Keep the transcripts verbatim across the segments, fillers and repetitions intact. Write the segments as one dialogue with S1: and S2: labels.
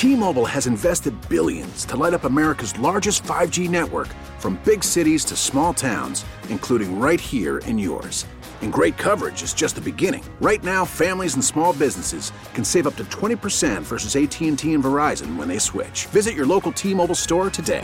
S1: T-Mobile has invested billions to light up America's largest five G network, from big cities to small towns, including right here in yours. And great coverage is just the beginning. Right now, families and small businesses can save up to twenty percent versus A T and T and Verizon when they switch. Visit your local T-Mobile store today.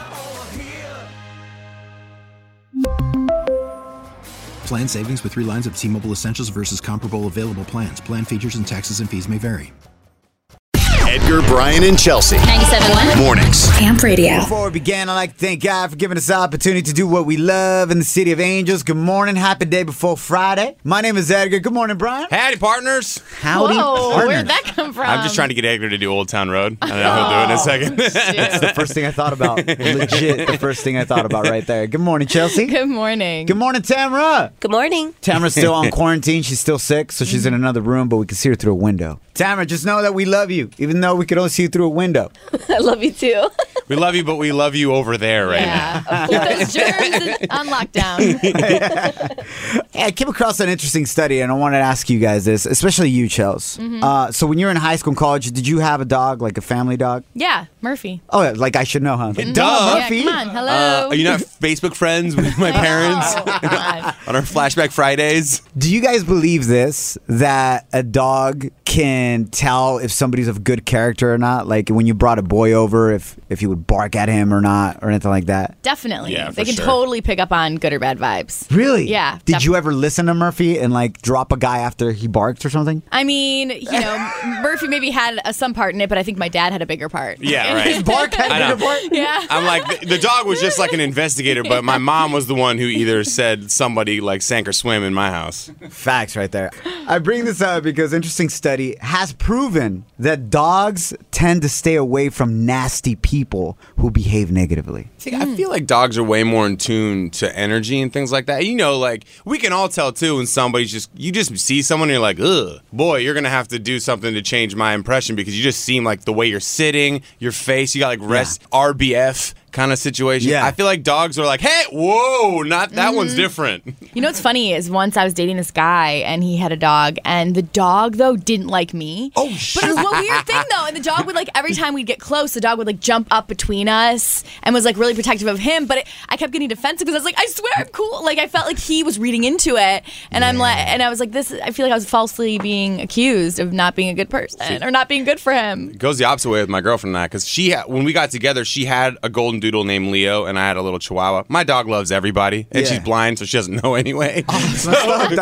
S2: Plan savings with three lines of T-Mobile Essentials versus comparable available plans. Plan features and taxes and fees may vary.
S3: Edgar, Brian, and Chelsea.
S4: ninety-seven point one
S3: Mornings.
S4: Amp Radio.
S5: Before we begin, I'd like to thank God for giving us the opportunity to do what we love in the City of Angels. Good morning. Happy day before Friday. My name is Edgar. Good morning, Brian.
S6: Howdy, partners.
S5: Howdy,
S7: Whoa,
S5: partner.
S7: where'd that come from?
S6: I'm just trying to get Edgar to do Old Town Road. I don't know he'll do it in a second.
S5: That's the first thing I thought about. Legit, the first thing I thought about right there. Good morning, Chelsea.
S7: Good morning.
S5: Good morning, Tamara.
S8: Good morning.
S5: Tamara's still on quarantine. She's still sick, so she's in another room, but we can see her through a window. Tamara, just know that we love you, even though we could only see you through a window.
S8: I love you too.
S6: We love you, but we love you over there right
S7: yeah.
S6: now.
S7: Keep those germs on lockdown.
S5: Hey, I came across an interesting study, and I wanted to ask you guys this, especially you, Chels.
S7: Mm-hmm.
S5: Uh, so when you were in high school and college, did you have a dog, like a family dog?
S7: Yeah, Murphy.
S5: Oh, yeah, like I should know, huh?
S6: Duh.
S5: Murphy.
S7: Yeah, come on. Hello.
S6: Uh, are you not Facebook friends with my parents
S7: Oh, God.
S6: on our Flashback Fridays?
S5: Do you guys believe this, that a dog can tell if somebody's of good character or not? Like when you brought a boy over, if, if he would bark at him or not, or anything like that?
S7: Definitely.
S6: Yeah, for
S7: they can
S6: sure.
S7: totally pick up on good or bad vibes.
S5: Really?
S7: Yeah,
S5: Did
S7: def-
S5: you ever listen to Murphy and like drop a guy after he barked or something?
S7: I mean, you know, Murphy maybe had a, some part in it, but I think my dad had a bigger part.
S6: Yeah, right.
S5: Bark had
S6: I
S5: a
S6: know.
S5: bigger part?
S7: Yeah.
S6: I'm like, the, the dog was just like an investigator, but my mom was the one who either said somebody like sank or swim in my house.
S5: Facts right there. I bring this up because interesting study has proven that dogs tend to stay away from nasty people who behave negatively.
S6: See, I feel like dogs are way more in tune to energy and things like that. You know, like, we can all tell, too, when somebody's just, you just see someone and you're like, ugh, boy, you're going to have to do something to change my impression because you just seem like the way you're sitting, your face, you got like rest, R B F kind of situation.
S5: Yeah.
S6: I feel like dogs are like, hey, whoa, not that
S7: Mm-hmm.
S6: one's different.
S7: You know what's funny is once I was dating this guy and he had a dog, and the dog though didn't like me.
S5: Oh,
S7: But
S5: shit.
S7: it was one weird thing though, and the dog would like every time we'd get close, the dog would like jump up between us and was like really protective of him. But it, I kept getting defensive because I was like, I swear I'm cool. Like I felt like he was reading into it, and I'm like, and I was like, this. I feel like I was falsely being accused of not being a good person or not being good for him.
S6: It goes the opposite way with my girlfriend and I, because she, ha- when we got together, she had a golden doodle named Leo, and I had a little chihuahua. My dog loves everybody, and
S5: Yeah.
S6: she's blind, so she doesn't know anyway.
S5: Dog?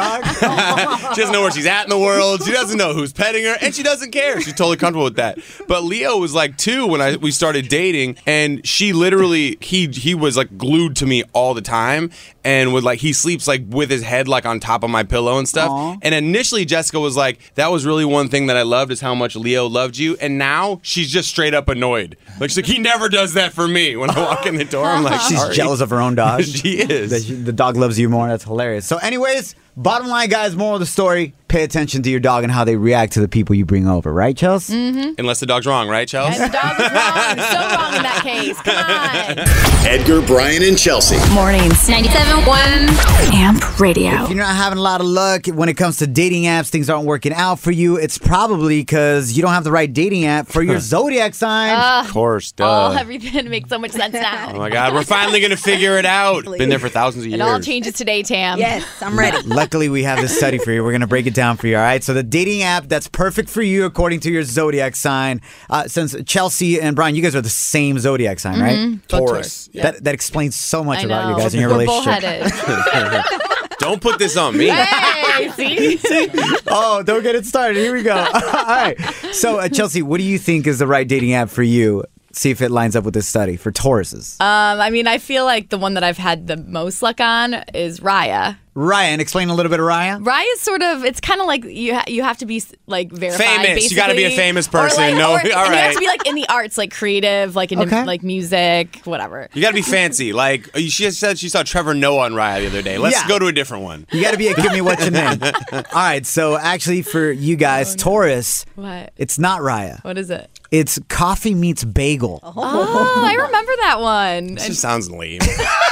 S6: She doesn't know where she's at in the world. She doesn't know who's petting her, and she doesn't care. She's totally comfortable with that. But Leo was like two when I we started dating, and she literally he he was like glued to me all the time, and would like he sleeps like with his head like on top of my pillow and stuff.
S5: Aw.
S6: And initially Jessica was like, that was really one thing that I loved is how much Leo loved you, and now she's just straight up annoyed. Like she's like, he never does that for me. When I walk in the door, I'm like,
S5: She's
S6: sorry.
S5: jealous of her own dog.
S6: She is.
S5: That she- the dog loves you more. That's hilarious. So anyways, bottom line, guys, moral of the story, pay attention to your dog and how they react to the people you bring over. Right, Chels?
S7: Mm-hmm.
S6: Unless the dog's wrong, right, Chelsea?
S7: And the dog was wrong. So wrong in that case. Come on.
S3: Edgar, Brian, and Chelsea.
S4: Mornings. ninety-seven point one Amp Radio.
S5: If you're not having a lot of luck when it comes to dating apps, things aren't working out for you, it's probably because you don't have the right dating app for your zodiac sign.
S6: Of course, duh.
S7: All everything makes so much sense now.
S6: Oh my God, we're finally gonna figure it out. Been there for thousands of
S7: It
S6: years.
S7: all changes today, Tam.
S8: Yes, I'm ready.
S5: Luckily, we have this study for you. We're going to break it down for you, all right? So the dating app that's perfect for you according to your zodiac sign, uh, since Chelsea and Brian, you guys are the same zodiac sign, right?
S6: Taurus. Yeah.
S5: That, that explains so much
S7: I
S5: about
S7: know.
S5: you guys and your
S7: We're
S5: relationship.
S7: bullheaded.
S6: Don't put this on me.
S7: Hey, see?
S5: Oh, don't get it started. Here we go. All right. So, uh, Chelsea, what do you think is the right dating app for you? See if it lines up with this study for Tauruses.
S7: Um, I mean, I feel like the one that I've had the most luck on is Raya.
S5: Ryan, explain a little bit of Ryan.
S7: Raya's sort of, it's kind of like you ha- you have to be like verified.
S6: Famous.
S7: Basically.
S6: You gotta be a famous person.
S7: Or like,
S6: No,
S7: or,
S6: all
S7: and you have
S6: right.
S7: to be like in the arts, like creative, like in
S5: Okay.
S7: like music, whatever.
S6: You gotta be fancy. Like she said, she saw Trevor Noah on Raya the other day. Let's
S5: Yeah.
S6: go to a different one.
S5: You got to be a give me what you name. All right. So, actually, for you guys, Taurus,
S7: What?
S5: it's not Raya.
S7: What is it?
S5: It's Coffee Meets Bagel.
S7: Oh, I remember that one.
S6: This just sounds lame.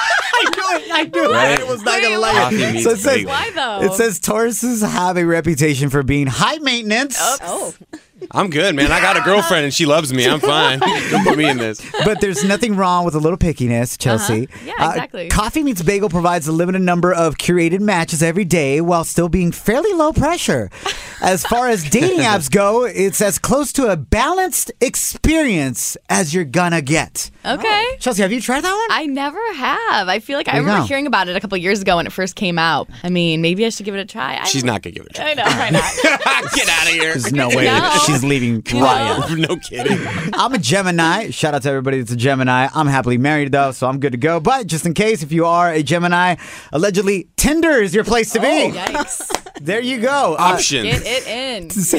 S5: I knew it. I knew it.
S6: Right?
S5: I was not
S7: Wait,
S5: going to
S7: what?
S5: lie.
S6: Coffee meets
S5: So it says,
S6: bagel.
S7: Why though?
S5: it says Tauruses have a reputation for being high maintenance.
S7: Oh.
S6: I'm good, man. I got a girlfriend and she loves me. I'm fine. Don't put me in this.
S5: But there's nothing wrong with a little pickiness, Chelsea.
S7: Uh-huh. Yeah, exactly.
S5: Uh, Coffee Meets Bagel provides a limited number of curated matches every day while still being fairly low pressure. As far as dating apps go, it's as close to a balanced experience as you're gonna get.
S7: Okay.
S5: Chelsea, have you tried that one?
S7: I never have. I feel like I
S5: There you
S7: remember
S5: go.
S7: hearing about it a couple years ago when it first came out. I mean, maybe I should give it a try. I
S6: She's
S7: don't-
S6: not going to give it a try.
S7: I know, why not?
S6: Get out of here.
S5: There's no way
S7: No.
S5: she's leaving Ryan.
S6: No kidding.
S5: I'm a Gemini. Shout out to everybody that's a Gemini. I'm happily married, though, so I'm good to go. But just in case, if you are a Gemini, allegedly Tinder is your place to be.
S7: Yikes.
S5: There you go. Uh,
S6: Option.
S7: Get it in.
S5: That's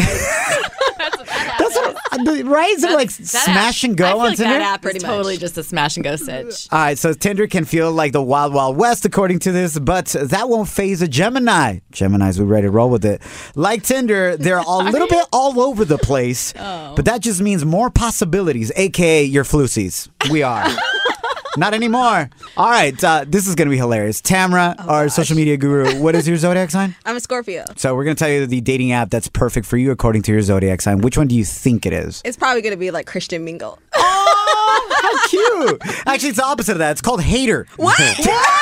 S5: what, right? Is it like
S7: That
S5: smash
S7: app-
S5: and go
S7: I feel
S5: on
S7: like
S5: Tinder?
S7: that app
S8: Pretty
S7: is
S8: much.
S7: totally just a smash and go sitch.
S5: All right, so Tinder can feel like the wild, wild west, according to this, but that won't phase a Gemini. Geminis, we're ready to roll with it. Like Tinder, they're a little bit all over the place,
S7: Oh.
S5: but that just means more possibilities, a k a your flusies. We are. Not anymore. All right, uh, this is going to be hilarious. Tamara,
S7: Oh,
S5: our social media guru, what is your zodiac sign?
S8: I'm a Scorpio.
S5: So we're going to tell you the dating app that's perfect for you according to your zodiac sign. Which one do you think it is?
S8: It's probably going to be like Christian Mingle.
S5: Oh, how cute. Actually, it's the opposite of that. It's called Hater.
S8: What?
S7: I've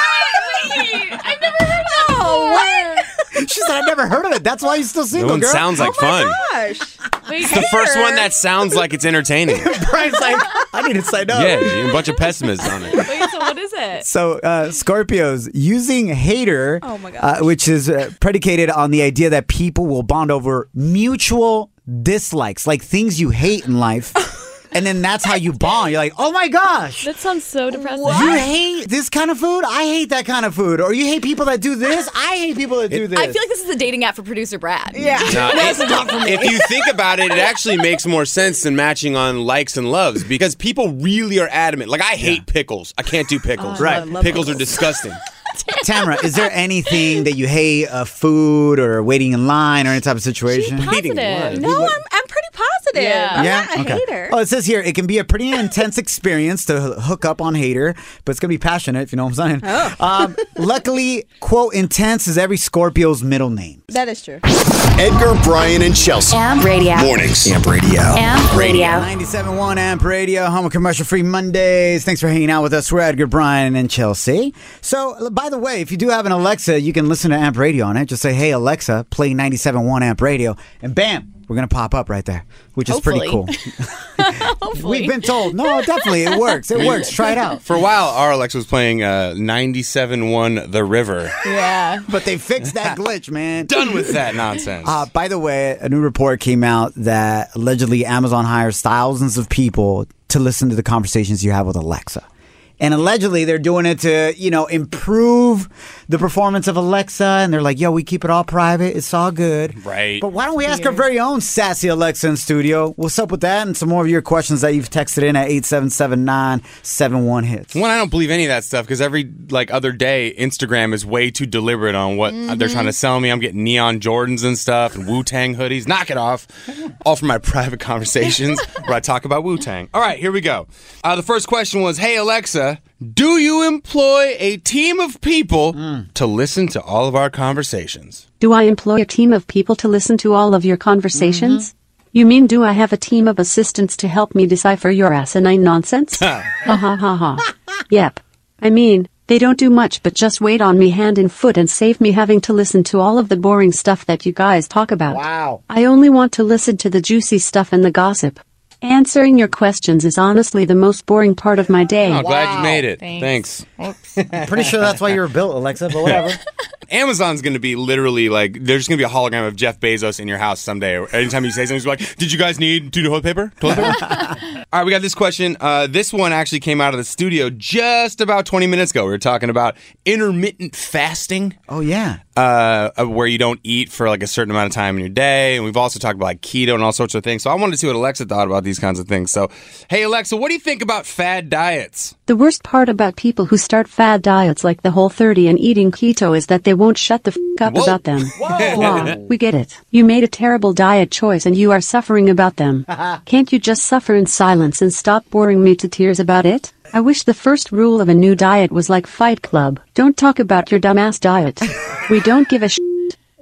S7: never heard of that
S8: Oh, what?
S5: She said, I've never heard of it. That's why you're still
S6: That
S5: single,
S6: one
S5: girl.
S6: sounds like fun.
S8: Gosh.
S7: Wait,
S6: It's the first one that sounds like it's entertaining.
S5: Brian's like, I need to sign up.
S6: Yeah, a bunch of pessimists on it.
S7: Wait, so what is it?
S5: So, uh, Scorpios using Hater,
S8: Oh my
S5: uh,
S8: gosh.
S5: which is uh, predicated on the idea that people will bond over mutual dislikes, like things you hate in life. And then that's how you bond. You're like, oh my gosh.
S7: That sounds so depressing.
S5: You hate this kind of food? I hate that kind of food. Or you hate people that do this? I hate people that do this.
S7: I feel like this is a dating app for producer Brad.
S8: Yeah.
S6: Now, if, if you think about it, it actually makes more sense than matching on likes and loves because people really are adamant. Like, I hate pickles. I can't do pickles.
S8: Oh,
S5: Right.
S8: I love
S6: Pickles are disgusting.
S5: Tamara, is there anything that you hate, uh, food or waiting in line or any type of situation?
S7: Positive.
S8: No, I'm, I'm pretty positive.
S7: Yeah.
S8: I'm
S5: Yeah?
S8: not a
S5: Okay.
S8: hater.
S5: Oh, it says here it can be a pretty intense experience to h- hook up on Hater, but it's gonna be passionate, if you know what I'm saying.
S8: Oh.
S5: Um, luckily, quote, intense is every Scorpio's middle name.
S8: That is true.
S3: Edgar, Brian, and Chelsea.
S4: Amp Radio.
S3: Mornings.
S2: Amp Radio.
S4: Amp Radio.
S5: ninety-seven point one Amp Radio, home of commercial-free Mondays. Thanks for hanging out with us. We're Edgar, Brian, and Chelsea. So, by the way, if you do have an Alexa, you can listen to Amp Radio on it. Just say, hey, Alexa, play ninety-seven point one Amp Radio, and bam, we're going to pop up right there, which is pretty cool.
S7: Hopefully.
S5: We've been told. No, definitely, it works. It works. Try it out.
S6: For a while, our Alexa was playing uh, ninety-seven point one The River.
S7: Yeah.
S5: But they fixed that glitch, man.
S6: Done with that nonsense.
S5: Uh, by the way, a new report came out that allegedly Amazon hires thousands of people to listen to the conversations you have with Alexa. And allegedly they're doing it to, you know, improve the performance of Alexa. And they're like, yo, we keep it all private. It's all good.
S6: Right.
S5: But why don't we ask our very own sassy Alexa in studio? What's up with that? And some more of your questions that you've texted in at eight seven seven nine seven one hits.
S6: One, I don't believe any of that stuff because every like other day, Instagram is way too deliberate on what they're trying to sell me. I'm getting neon Jordans and stuff and Wu-Tang hoodies. Knock it off. All from my private conversations where I talk about Wu-Tang. All right, here we go. Uh, the first question was, hey, Alexa, do you employ a team of people to listen to all of our conversations?
S9: Do I employ a team of people to listen to all of your conversations? You mean do I have a team of assistants to help me decipher your asinine nonsense? Ha ha ha ha. Yep. I mean, they don't do much but just wait on me hand and foot and save me having to listen to all of the boring stuff that you guys talk about.
S5: Wow.
S9: I only want to listen to the juicy stuff and the gossip. Answering your questions is honestly the most boring part of my day.
S6: Oh, glad you made it.
S7: Thanks.
S6: Thanks.
S5: I'm pretty sure that's why you were built, Alexa, but whatever.
S6: Amazon's going to be literally like, there's going to be a hologram of Jeff Bezos in your house someday. Anytime you say something, he's like, did you guys need do toilet paper? Toilet paper? All right, we got this question. Uh, this one actually came out of the studio just about twenty minutes ago. We were talking about intermittent fasting.
S5: Oh, yeah.
S6: Uh, where you don't eat for like a certain amount of time in your day. And we've also talked about like keto and all sorts of things. So I wanted to see what Alexa thought about these kinds of things. So, hey, Alexa, what do you think about fad diets?
S9: The worst part about people who start fad diets like the Whole thirty and eating keto is that they won't shut the f*** up
S6: Whoa.
S9: about them. Blah, we get it. You made a terrible diet choice and you are suffering about them. Can't you just suffer in silence and stop boring me to tears about it? I wish the first rule of a new diet was like Fight Club. Don't talk about your dumbass diet. We don't give a shit.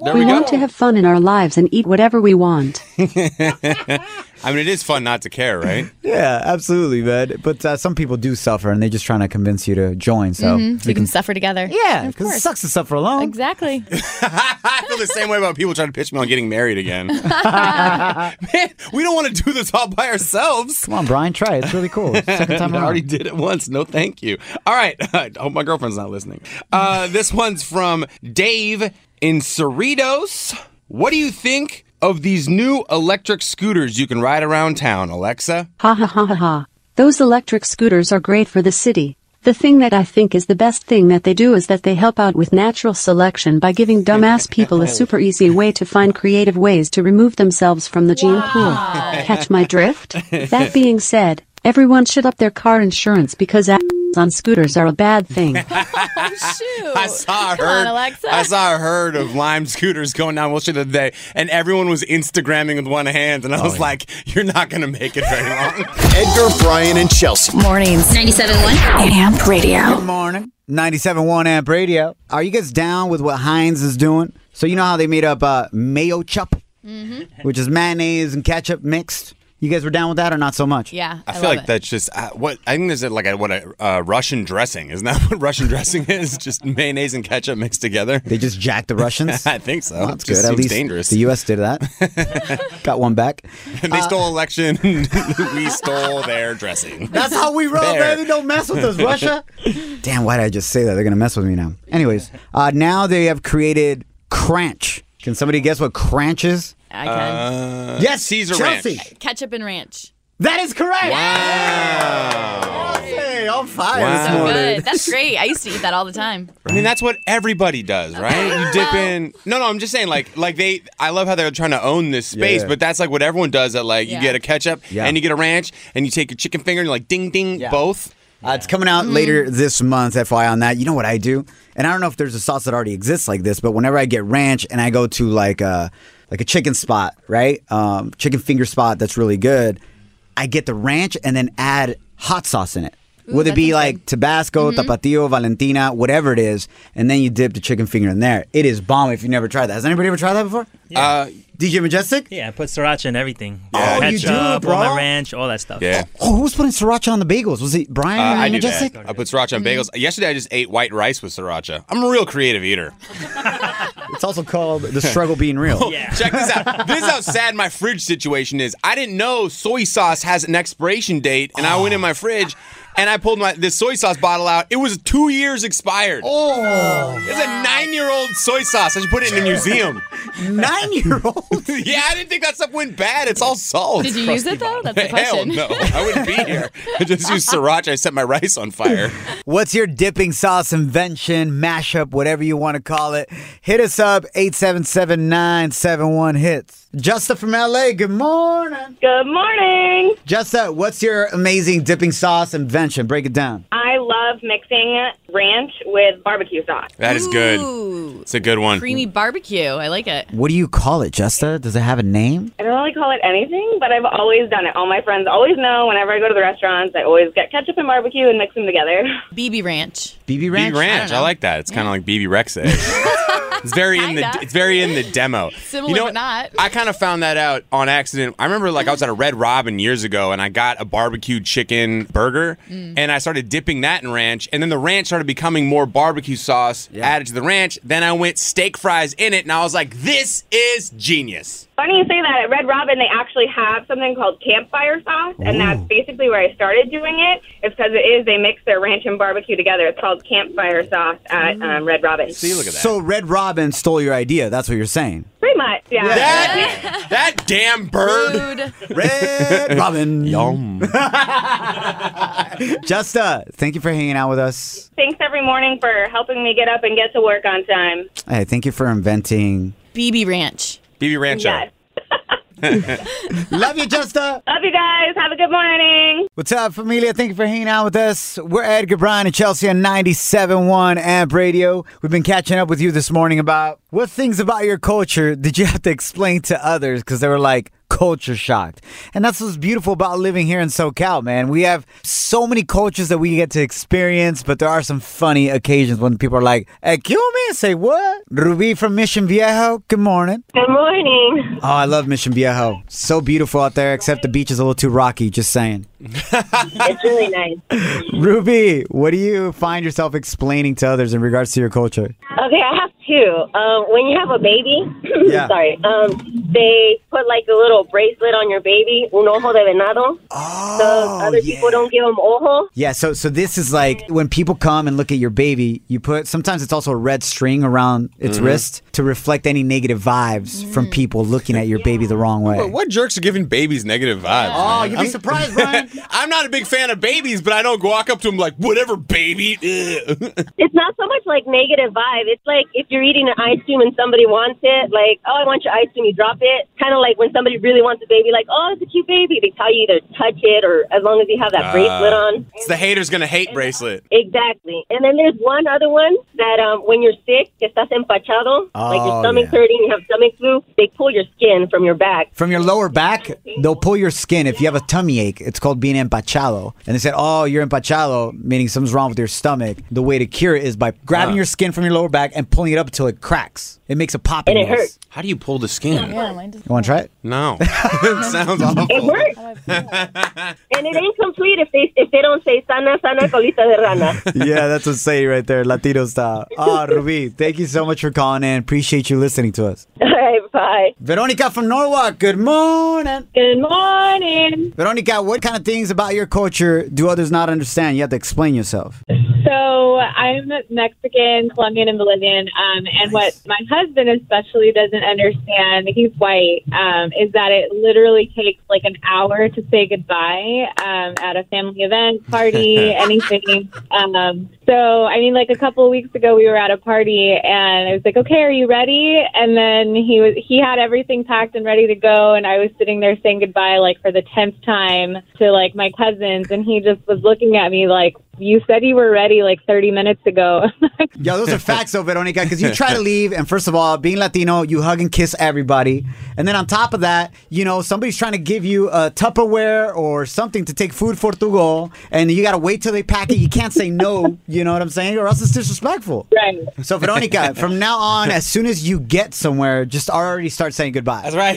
S6: There
S9: we,
S6: we
S9: want
S6: go.
S9: to have fun in our lives and eat whatever we want.
S6: I mean, it is fun not to care, right?
S5: Yeah, absolutely, man. But uh, some people do suffer, and they're just trying to convince you to join. So
S7: Mhm. We can suffer together.
S5: Yeah,
S7: Of
S5: because it
S7: course.
S5: sucks to suffer alone.
S7: Exactly.
S6: I feel the same way about people trying to pitch me on getting married again. Man, we don't want to do this all by ourselves.
S5: Come on, Brian, try it. It's really cool. Second time
S6: I
S5: around.
S6: already did it once. No, thank you. All right. I hope my girlfriend's not listening. Uh, this one's from Dave in Cerritos. What do you think of these new electric scooters you can ride around town, Alexa?
S9: Ha ha ha ha ha. Those electric scooters are great for the city. The thing that I think is the best thing that they do is that they help out with natural selection by giving dumbass people a super easy way to find creative ways to remove themselves from the gene pool. Catch my drift? That being said, everyone should up their car insurance because a- on scooters are a bad thing.
S7: Oh, shoot.
S6: I saw a
S7: Come on,
S6: herd.
S7: Alexa.
S6: I saw a herd of Lime scooters going down Wilshire the other day, and everyone was Instagramming with one hand, and I was like, "You're not going to make it very long."
S3: Edgar, Brian, and Chelsea.
S4: Mornings. ninety-seven point one Amp Radio.
S5: Good morning. ninety-seven point one Amp Radio. Are you guys down with what Heinz is doing? So you know how they made up uh, mayo chup, which is mayonnaise and ketchup mixed? You guys were down with that or not so much?
S7: Yeah.
S6: I,
S7: I,
S6: feel
S7: love
S6: like
S7: it.
S6: that's just uh, what I think. There's a, like a, what a uh, Russian dressing. Isn't that what Russian dressing is? Just mayonnaise and ketchup mixed together.
S5: They just jacked the Russians?
S6: I think so.
S5: Well,
S6: It
S5: that's
S6: just
S5: good. At
S6: seems
S5: least
S6: dangerous.
S5: the U S did that. Got one back.
S6: And they stole election. We stole their dressing.
S5: That's how we roll,
S6: There.
S5: baby. Don't mess with us, Russia. Damn, why did I just say that? They're going to mess with me now. Anyways, uh, now they have created Cranch. Can somebody guess what Cranch is?
S7: I can.
S6: Uh,
S5: Yes,
S6: Caesar
S5: Chelsea.
S6: Ranch.
S7: Ketchup and ranch.
S5: That is correct.
S6: Wow.
S5: Hey, on fire
S6: Wow.
S5: this
S7: So
S5: morning.
S7: good. That's great. I used to eat that all the time.
S6: I mean, that's what everybody does, right? You dip in. No, no, I'm just saying, like, like they. I love how they're trying to own this space,
S5: Yeah.
S6: but that's like what everyone does. That like you
S7: Yeah.
S6: get a ketchup
S5: Yeah.
S6: and you get a ranch and you take your chicken finger and you're like ding ding
S5: Yeah.
S6: both.
S5: Uh, it's coming out later this month, F Y I on that. You know what I do? And I don't know if there's a sauce that already exists like this, but whenever I get ranch and I go to like a, like a chicken spot, right? Um, chicken finger spot that's really good, I get the ranch and then add hot sauce in it.
S7: Ooh,
S5: Whether it
S7: that
S5: be
S7: sounds
S5: like
S7: good.
S5: Tabasco, Tapatio, Valentina, whatever it is, and then you dip the chicken finger in there. It is bomb if you never tried that. Has anybody ever tried that before?
S6: Uh,
S5: D J Majestic?
S10: Yeah, I put sriracha in everything.
S6: Yeah.
S5: Oh, you do,
S10: Ketchup,
S5: bro?
S10: Roma ranch, all that stuff.
S6: yeah.
S5: Oh, who was putting sriracha on the bagels? Was it Brian
S6: Uh,
S5: or
S6: I do
S5: Majestic?
S6: that. I put sriracha on bagels. Yesterday, I just ate white rice with sriracha. I'm a real creative eater.
S5: It's also called the struggle being real.
S10: Yeah.
S6: Check this out. This is how sad my fridge situation is. I didn't know soy sauce has an expiration date, and I went in my fridge and I pulled my this soy sauce bottle out. It was two years expired.
S5: Oh,
S6: It's a nine-year-old soy sauce. I should put it in a museum.
S5: nine-year-old.
S6: Yeah, I didn't think that stuff went bad. It's all salt.
S7: Did you use it though? That's the
S6: Hell
S7: question.
S6: no. I wouldn't be here. I just used sriracha. I set my rice on fire.
S5: What's your dipping sauce invention, mashup, whatever you want to call it? Hit us up, eight seven seven, nine seven one, hits. Justa from L A, good morning.
S11: Good morning.
S5: Justa, what's your amazing dipping sauce invention? Break it down.
S11: I love mixing ranch with barbecue sauce.
S6: That is good.
S7: Ooh.
S6: It's a good one.
S7: Creamy barbecue. I like it.
S5: What do you call it, Justa? Does it have a name?
S11: I don't really call it anything, but I've always done it. All my friends always know whenever I go to the restaurants, I always get ketchup and barbecue and mix them together.
S7: B B ranch.
S5: B B Ranch?
S6: B B Ranch. I,
S7: know.
S6: like that. It's kind of like B B Rex-ish. It's very in the
S7: Kinda.
S6: it's very in the demo.
S7: Similar,
S6: you know,
S7: but not.
S6: I kind of found that out on accident. I remember like I was at a Red Robin years ago and I got a barbecued chicken burger
S7: Mm.
S6: and I started dipping that in ranch and then the ranch started becoming more barbecue sauce added to the ranch. Then I went steak fries in it and I was like, this is genius.
S11: Funny you say that. At Red Robin, they actually have something called campfire sauce, and that's basically where I started doing it. It's because it is, they mix their ranch and barbecue together. It's called campfire sauce at um, Red Robin.
S6: See, look at that.
S5: So Red Robin stole your idea. That's what you're saying.
S11: Pretty much, yeah.
S6: that, that damn bird.
S7: Food.
S5: Red Robin.
S6: Yum.
S5: Justa, thank you for hanging out with us.
S11: Thanks every morning for helping me get up and get to work on time.
S5: Hey, thank you for inventing.
S7: B B ranch.
S6: B B Rancho.
S11: Yes.
S5: Love you, Justa.
S11: Love you guys. Have a good morning.
S5: What's up, familia? Thank you for hanging out with us. We're Edgar, Brian, and Chelsea on ninety-seven point one Amp Radio. We've been catching up with you this morning about what things about your culture did you have to explain to others because they were like, culture shocked. And that's what's beautiful about living here in SoCal, man. We have so many cultures that we get to experience, but there are some funny occasions when people are like, hey, kill me and say, what? Ruby from Mission Viejo, good morning.
S11: Good morning.
S5: Oh, I love Mission Viejo. So beautiful out there, except the beach is a little too rocky, just saying.
S11: It's really nice.
S5: Ruby, what do you find yourself explaining to others in regards to your culture?
S11: Okay, I have two. Um, when you have a baby,
S5: Yeah.
S11: sorry, um, they put like a little bracelet on your baby, un ojo de venado.
S5: Oh,
S11: so other
S5: yeah.
S11: people don't give them ojo.
S5: Yeah, so so this is like when people come and look at your baby, you put, sometimes it's also a red string around its
S6: Mhm.
S5: wrist to reflect any negative vibes from people looking at your baby the wrong way.
S6: What, what jerks are giving babies negative vibes?
S5: Oh,
S6: man?
S5: you'd be
S6: I'm-
S5: surprised, Brian.
S6: I'm not a big fan of babies, but I don't walk up to them like, whatever, baby.
S11: It's not so much like negative vibe. It's like if you're eating an ice cream and somebody wants it, like, oh, I want your ice cream, you drop it. Kind of like when somebody really wants a baby, like, oh, it's a cute baby. They tell you either touch it or as long as you have that bracelet
S6: Uh,
S11: on.
S6: It's the hater's gonna hate bracelet.
S11: Exactly. And then there's one other one that um, when you're sick, que estás empachado, like
S5: Oh,
S11: your stomach's
S5: yeah.
S11: hurting, you have stomach flu, they pull your skin from your back.
S5: From your lower back, they'll pull your skin. If you have a tummy ache, it's called being empachado. And they said, oh, you're empachado, meaning something's wrong with your stomach. The way to cure it is by grabbing
S6: Huh.
S5: your skin from your lower back and pulling it up until it cracks. It makes a popping
S11: And it
S5: noise.
S11: hurts.
S6: How do you pull the skin?
S7: Yeah, mine does.
S5: You want to try it?
S6: No. It sounds awful.
S11: It works. And it ain't complete if they if they don't say sana, sana, colita de rana.
S5: Yeah, that's a say right there, Latino style. Ah, Ruby, thank you so much for calling in. Appreciate you listening to us.
S11: All right, bye.
S5: Veronica from Norwalk, good morning.
S11: Good morning.
S5: Veronica, what kind of things about your culture do others not understand? You have to explain yourself.
S12: So I'm Mexican, Colombian, and Bolivian. Um, and what my husband especially doesn't understand, he's white, um, is that it literally takes like an hour to say goodbye um, at a family event, party, anything. Um, so, I mean, like a couple of weeks ago, we were at a party, and I was like, okay, are you ready? And then he was he had everything packed and ready to go, and I was sitting there saying goodbye like for the tenth time to like my cousins, and he just was looking at me like, you said you were ready like thirty minutes ago.
S5: Yeah, those are facts though, Veronica, because you try to leave, and first of all, being Latino, you hug and kiss everybody. And then on top of that, you know, somebody's trying to give you a Tupperware or something to take food for to go, and you got to wait till they pack it. You can't say no, you know what I'm saying? Or else it's disrespectful.
S12: Right.
S5: So, Veronica, from now on, as soon as you get somewhere, just already start saying goodbye.
S6: That's right.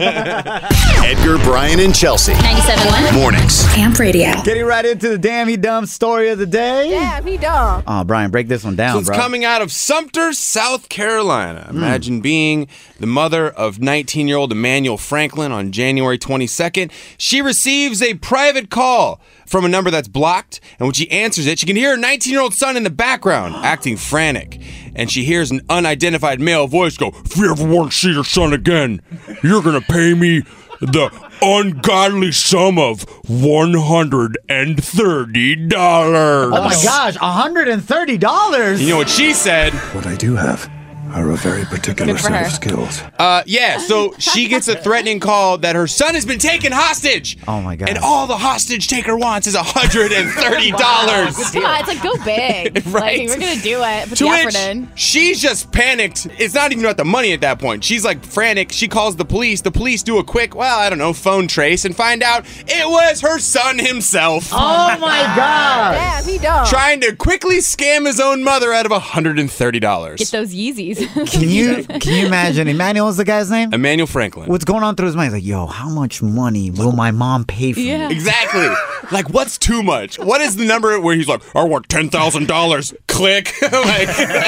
S3: Edgar, Brian, and Chelsea.
S4: ninety-seven point one
S3: Mornings.
S4: Amp Radio.
S5: Getting right into the damn he dumb story of the day.
S8: Yeah, he dumb.
S5: Oh, Brian, break this one down,
S6: So it's
S5: bro.
S6: coming out of Sumter, South Carolina. Imagine being the mother of nineteen-year-old Emmanuel Franklin on January twenty-second. She receives a private call from a number that's blocked, and when she answers it, she can hear her nineteen-year-old son in the background acting frantic. And she hears an unidentified male voice go, "If you ever want to see your son again, you're going to pay me the ungodly sum of one hundred thirty dollars.
S5: Oh my gosh, one hundred thirty dollars?
S6: You know what she said?
S13: What I do have are a very particular
S7: Good for
S13: set
S7: her.
S13: of skills.
S6: Uh, yeah, so she gets a threatening call that her son has been taken hostage.
S5: Oh my god.
S6: And all the hostage taker wants is one hundred thirty dollars.
S7: Come on, it's like go big.
S6: Right.
S7: Like we're gonna do it. Put
S6: To
S7: the
S6: which
S7: effort in.
S6: she's just panicked. It's not even about the money at that point. She's like frantic. She calls the police. The police do a quick, well, I don't know, phone trace and find out it was her son himself.
S5: Oh my god.
S8: Yeah, he dumb.
S6: Trying to quickly scam his own mother out of one hundred thirty dollars.
S7: Get those Yeezys.
S5: Can you can you imagine? Emmanuel is the guy's name?
S6: Emmanuel Franklin.
S5: What's going on through his mind? He's like, yo, how much money will my mom pay for
S7: Yeah.
S5: me?
S6: Exactly. Like, what's too much? What is the number where he's like, I want ten thousand dollars. Click. Like,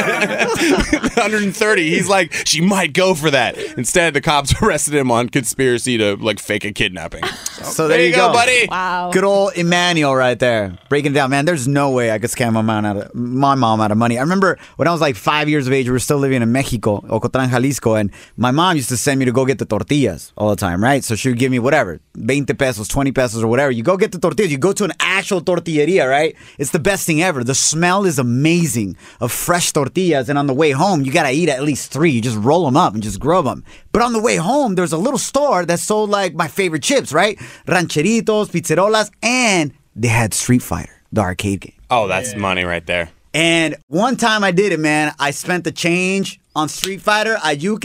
S6: one hundred thirty. He's like, she might go for that. Instead, the cops arrested him on conspiracy to, like, fake a kidnapping.
S5: So there, you go,
S6: buddy.
S7: Wow.
S5: Good old Emmanuel right there. Breaking it down. Man, there's no way I could scam my mom out of my mom out of money. I remember when I was like five years of age, we were still living in Mexico, Ocotran, Jalisco, and my mom used to send me to go get the tortillas all the time, right? So she would give me whatever, veinte pesos, twenty pesos or whatever. You go get the tortillas. You go to an actual tortilleria, right? It's the best thing ever. The smell is amazing of fresh tortillas, and on the way home, you gotta eat at least three. You just roll them up and just grub them. But on the way home, there's a little store that sold like my favorite chips, right? Rancheritos, pizzerolas, and they had Street Fighter, the arcade game.
S6: Oh, that's money right there.
S5: And one time I did it, man. I spent the change on Street Fighter, Ayuken,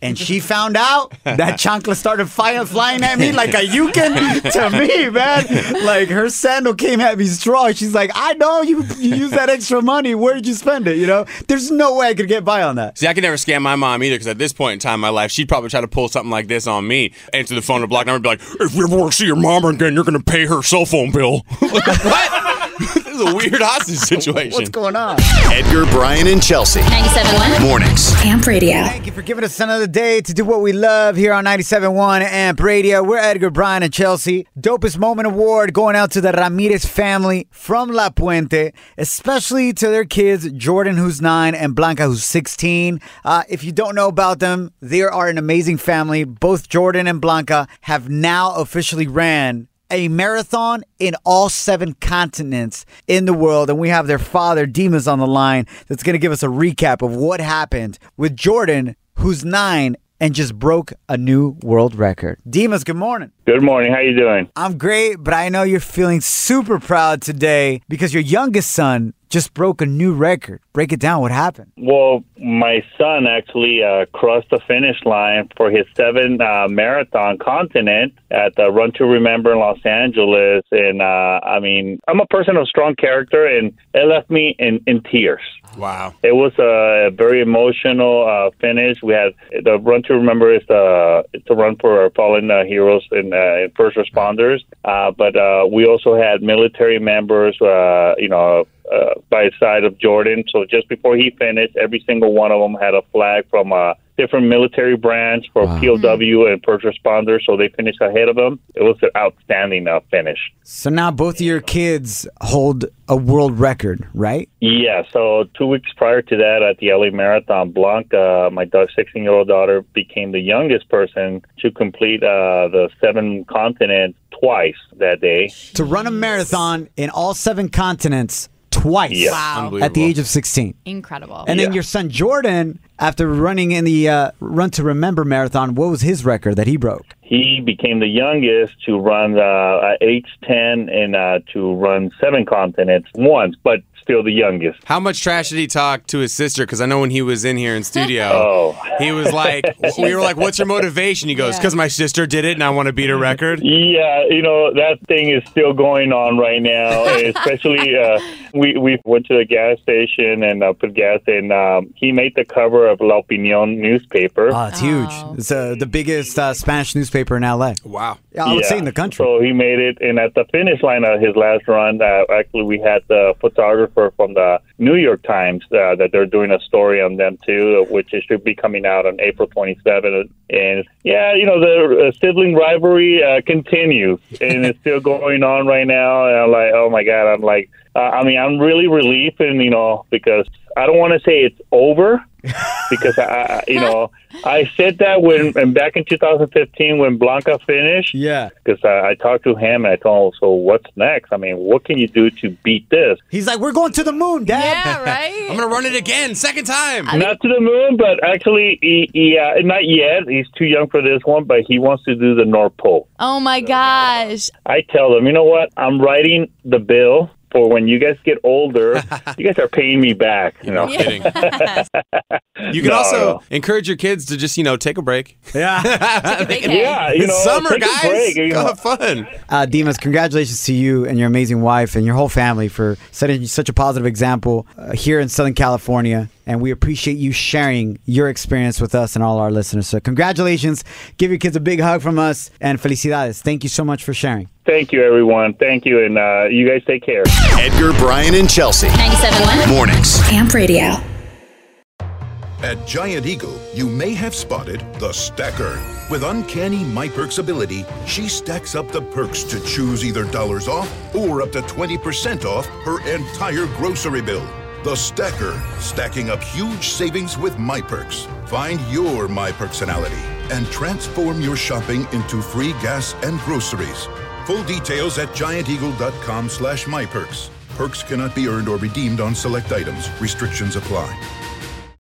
S5: And she found out that chancla started fly- flying at me like a yukin to me, man. Like her sandal came at me strong. She's like, I know you, you used that extra money. Where did you spend it? You know, there's no way I could get by on that.
S6: See, I could never scam my mom either because at this point in time in my life, she'd probably try to pull something like this on me. Answer the phone to block number and be like, if you ever want to see your mom again, you're going to pay her cell phone bill. What? This is a weird hostage situation.
S5: What's going on?
S3: Edgar, Brian, and Chelsea.
S4: ninety-seven point one
S3: Mornings.
S4: Amp Radio.
S5: Thank you for giving us another day to do what we love here on ninety-seven point one Amp Radio. We're Edgar, Brian, and Chelsea. Dopest Moment Award going out to the Ramirez family from La Puente, especially to their kids, Jordan, who's nine, and Blanca, who's sixteen. Uh, if you don't know about them, they are an amazing family. Both Jordan and Blanca have now officially ran a marathon in all seven continents in the world. And we have their father, Dimas, on the line that's going to give us a recap of what happened with Jordan, who's nine and just broke a new world record. Dimas, good morning.
S14: Good morning. How you doing?
S5: I'm great, but I know you're feeling super proud today because your youngest son just broke a new record. Break it down. What happened?
S14: Well, my son actually uh, crossed the finish line for his seven uh, marathon continent at the Run to Remember in Los Angeles. And uh, I mean, I'm a person of strong character, and it left me in, in tears.
S6: Wow.
S14: It was a very emotional uh, finish. We had the Run to Remember is the it's a run for our fallen uh, heroes and uh, first responders. Uh, but uh, we also had military members, uh, you know, uh, by the side of Jordan. So just before he finished, every single one of them had a flag from a different military branch for wow. P O W and first responders. So they finished ahead of them. It was an outstanding uh, finish.
S5: So now both of your kids hold a world record, right?
S14: Yeah. So two weeks prior to that at the L A Marathon, Blanca, my sixteen-year-old daughter, became the youngest person to complete uh, the seven continents twice that day.
S5: To run a marathon in all seven continents twice
S14: yeah.
S7: Wow.
S5: at the age of sixteen.
S7: Incredible.
S5: And then
S14: Yeah.
S5: your son Jordan, after running in the uh, Run to Remember marathon, what was his record that he broke?
S14: He became the youngest to run uh, at age ten and uh, to run seven continents once, but still the youngest.
S6: How much trash did he talk to his sister? Because I know when he was in here in studio,
S14: Oh.
S6: he was like, we were like, what's your motivation? He goes, because my sister did it and I want to beat her record.
S14: Yeah, you know, that thing is still going on right now. Especially, uh, we, we went to the gas station and uh, put gas in. Um, he made the cover of La Opinión newspaper.
S5: Oh, it's huge. It's uh, the biggest uh, Spanish newspaper in L A.
S6: Wow.
S5: Yeah, I would say in the country.
S14: So he made it, and at the finish line of his last run, uh, actually we had the photographer from the New York Times uh, that they're doing a story on them too, which it should be coming out on April twenty-seventh. And yeah, you know, the uh, sibling rivalry uh, continues, and it's still going on right now. And I'm like, oh my God, I'm like, uh, I mean, I'm really relieved, and you know, because I don't want to say it's over. Because I, you know, I said that when and back in two thousand fifteen when Blanca finished.
S5: Yeah.
S14: Because I, I talked to him and I told him, so what's next? I mean, what can you do to beat this?
S5: He's like, we're going to the moon, Dad.
S7: Yeah, right?
S6: I'm going to run it again, second time.
S14: Not to the moon, but actually, he, he, uh, not yet. He's too young for this one, but he wants to do the North Pole.
S7: Oh, my gosh.
S14: I tell him, you know what? I'm writing the bill for when you guys get older. You guys are paying me back. You know.
S6: Kidding. You can
S14: No,
S6: also
S14: no.
S6: encourage your kids to just, you know, take a break.
S5: Yeah.
S14: Yeah, you
S6: It's
S14: know,
S6: summer,
S14: take a
S6: guys.
S14: break, you
S6: Go
S14: know.
S6: have fun.
S5: Uh, Dimas, congratulations to you and your amazing wife and your whole family for setting such a positive example uh, here in Southern California. And we appreciate you sharing your experience with us and all our listeners. So congratulations. Give your kids a big hug from us. And felicidades. Thank you so much for sharing.
S14: Thank you, everyone. Thank you, and uh, you guys take care.
S3: Edgar, Brian, and Chelsea.
S4: ninety-seven point one
S3: Mornings.
S4: Amp Radio.
S15: At Giant Eagle, you may have spotted the Stacker. With uncanny MyPerks ability, she stacks up the perks to choose either dollars off or up to twenty percent off her entire grocery bill. The Stacker, stacking up huge savings with MyPerks. Find your My Personality and transform your shopping into free gas and groceries. Full details at gianteagle.com slash MyPerks. Perks cannot be earned or redeemed on select items. Restrictions apply.